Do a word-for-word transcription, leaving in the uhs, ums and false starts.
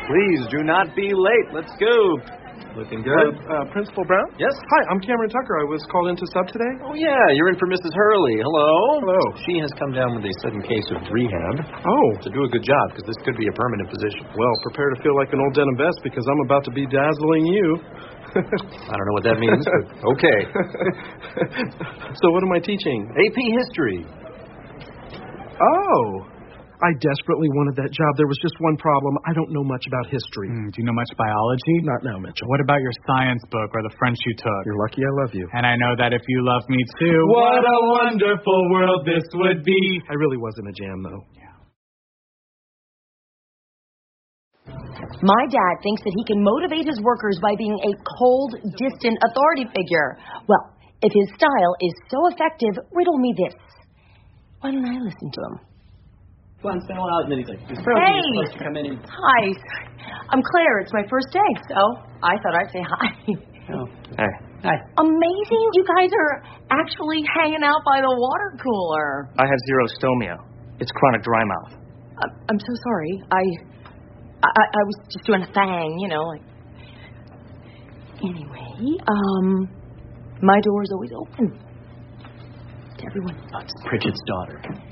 Please do not be late. Let's go. Looking good. Uh, uh, Principal Brown? Yes? Hi, I'm Cameron Tucker. I was called in to sub today. Oh, yeah. You're in for Missus Hurley. Hello. Hello. She has come down with a sudden case of rehab. Oh. To do a good job, because this could be a permanent position. Well, prepare to feel like an old denim vest, because I'm about to be dazzling you. I don't know what that means, but okay. So what am I teaching? A P History. Oh. I desperately wanted that job. There was just one problem. I don't know much about history. Mm, do you know much biology? Not now, Mitchell. What about your science book or the French you took? You're lucky I love you. And I know that if you love me too, what a wonderful world this would be. I really was in a jam, though. Yeah. My dad thinks that he can motivate his workers by being a cold, distant authority figure. Well, if his style is so effective, riddle me this. Why don't I listen to him? Once in a while, and then he's like, hey, supposed to come in and... hi. I'm Claire. It's my first day, so I thought I'd say hi. Oh, hi. Hi. Amazing. You guys are actually hanging out by the water cooler. I have xerostomia. It's chronic dry mouth. I'm, I'm so sorry. I, I I was just doing a thing, you know, like... Anyway, um, my door is always open to everyone. Oh, it's Pritchett's daughter.